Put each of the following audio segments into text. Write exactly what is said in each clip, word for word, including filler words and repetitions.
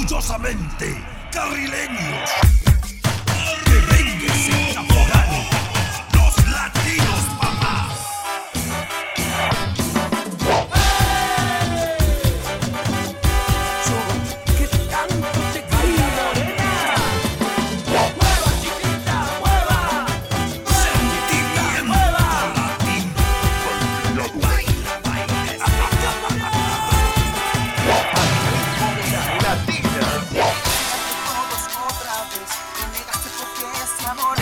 Orgullosamente carrileños. Que venga ese caporal. Los latinos, papá. Yo, que tanto te quería, morena. Mueva, chiquita, mueva. Sentimiento latino. Baila, baila. Todos otra vez, me negaste porque ese amor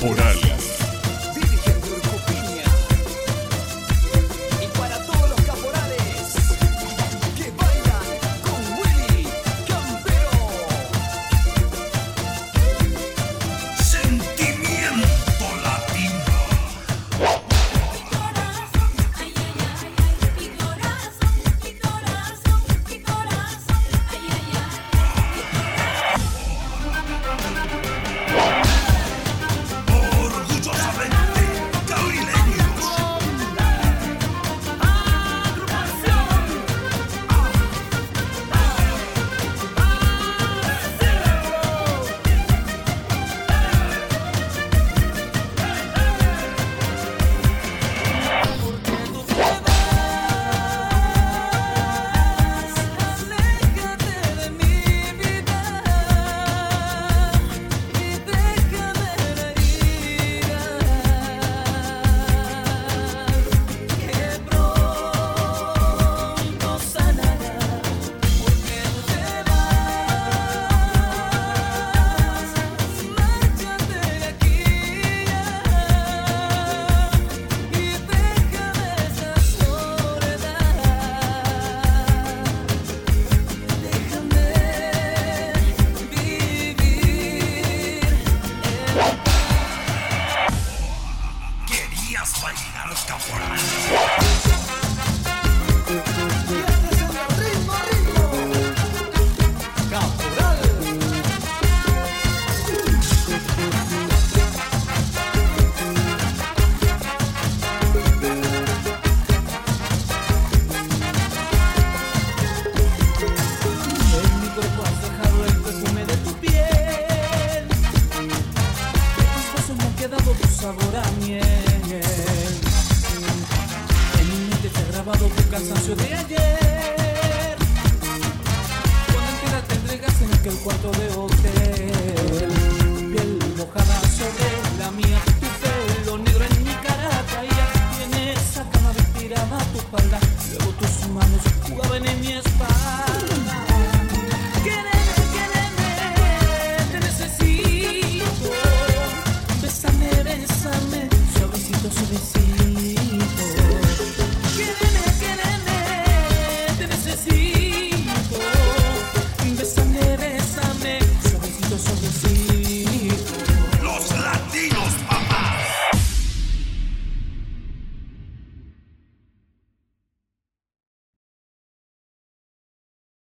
Caporal. Virgen de Urcupiña. Y para todos los caporales que bailan con Willy Campero. Sentimiento latino. Ay, ay, ay, mi corazón, mi corazón, mi corazón, ay, ay, ay. Orgullosamente caribeños. Porque tú te vas, aléjate de mi vida y déjame la herida que pronto sanará. Porque tú te vas, márchate de aquí y déjame esa soledad. Déjame vivir en Querías bailar caporal. Ritmo, ritmo. Caporal. En mi cuerpo has dejado el perfume de tu piel. De tus besos me ha quedado tu sabor a miel. En mi mente te ha grabado tu cansancio de ayer. Cuando entera te entregas en aquel cuarto de hotel. Piel mojada sobre la mía, tu pelo negro en mi cara caía. Y en esa cama me tiraba tu espalda. Luego tus manos jugaban en mi espalda.